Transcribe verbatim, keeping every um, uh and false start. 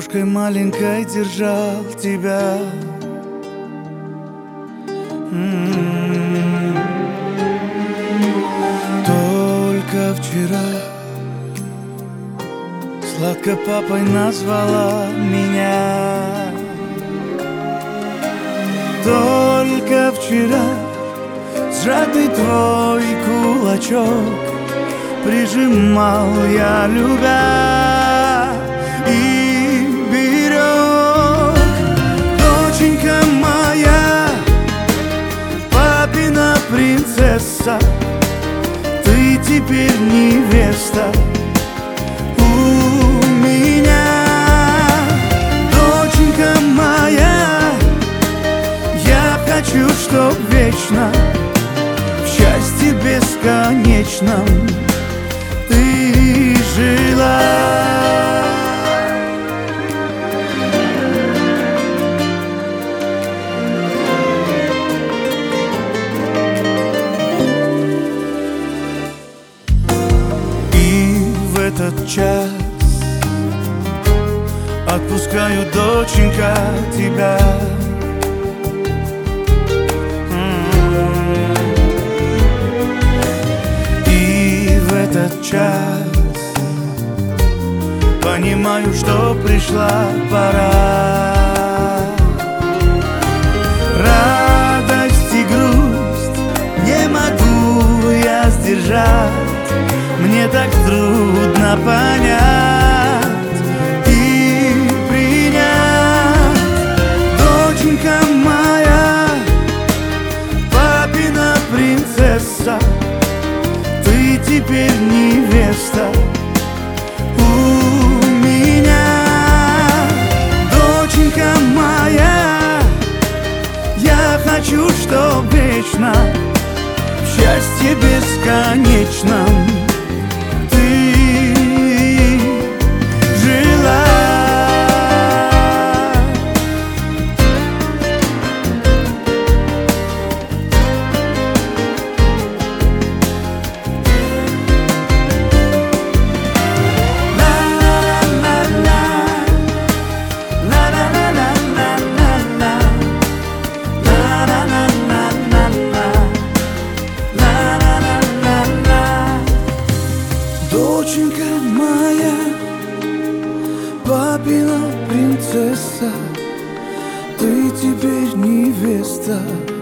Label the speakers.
Speaker 1: ладошкой маленькой держал тебя. М-м-м. Только вчера сладко папой назвала меня. Только вчера сжатый твой кулачок прижимал я, любя и берег. Доченька моя, папина принцесса, ты теперь невеста у меня. Доченька моя, я хочу, чтоб вечно в счастье бесконечном ты жила. И в этот час отпускаю, доченька, тебя. И в этот час понимаю, что пришла пора. Радость и грусть не могу я сдержать, мне так трудно понять и принять. Доченька моя, папина принцесса, ты теперь невеста у меня. Доченька моя, я хочу, чтоб вечно в счастье бесконечном ты жила. Доченька моя, папина принцесса, ты теперь невеста